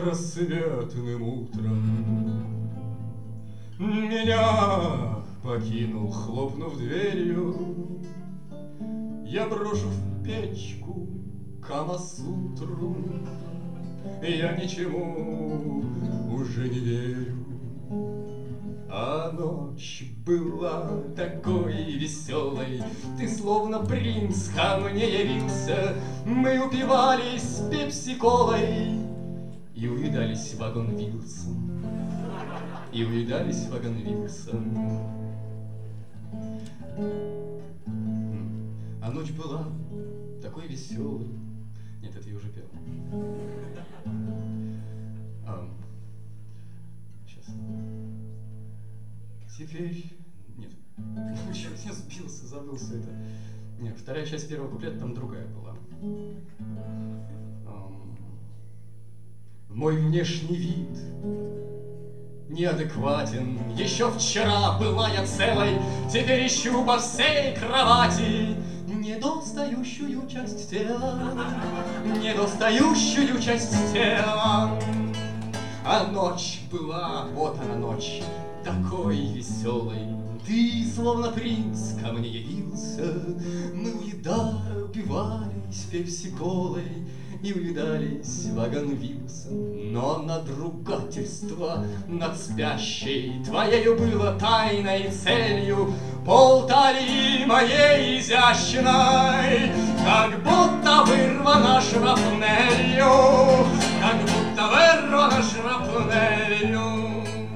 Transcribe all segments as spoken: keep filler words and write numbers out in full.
рассветным утром меня покинул, хлопнув дверью. Я брошу в печку Камасутру, я ничему уже не верю. А ночь была такой веселой, ты словно принц ко мне явился. Мы упивались пепси-колой и увидались вагон Вилсон, и увидались вагон Вилсон. А ночь была такой веселой. Нет, это я уже пел. А, сейчас. Теперь... Нет. Черт, я сбился, забыл все это. Нет, вторая часть первого куплета там другая была. Um, мой внешний вид неадекватен. Еще вчера была я целой, теперь ищу по всей кровати недостающую часть тела, недостающую часть тела. А ночь была, вот она ночь, такой веселой. Ты, словно принц, ко мне явился. Мы уедали, упивались пепси-колой и увидались вагон Вилсон. Но надругательство над спящей твоею было тайной целью полталии моей изящной, как будто вырвана шрапнелью, как будто вырвана шрапнелью.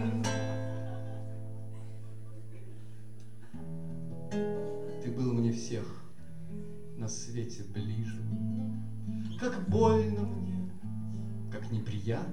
Ты был мне всех на свете ближе. Как больно мне, как неприятно.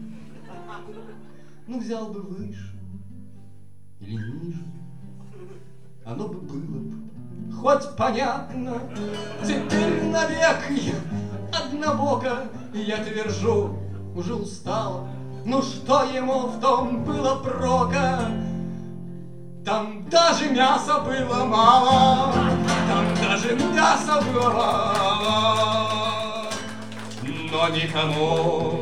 Ну, взял бы выше или ниже, оно бы было бы хоть понятно. Теперь навек я однобоко, я твержу, уже устала. Ну, что ему в том было прока? Там даже мяса было мало, там даже мяса было мало. Но никому,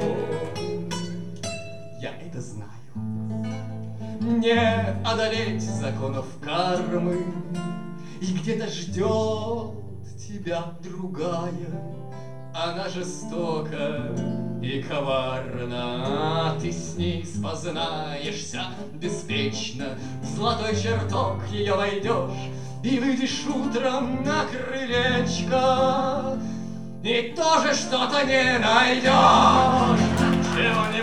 я это знаю, не одолеть законов кармы. И где-то ждет тебя другая, она жестока и коварна. Ты с ней спознаешься беспечно, в золотой чертог ее войдешь и выйдешь утром на крылечко, и тоже что-то не найдешь, чего не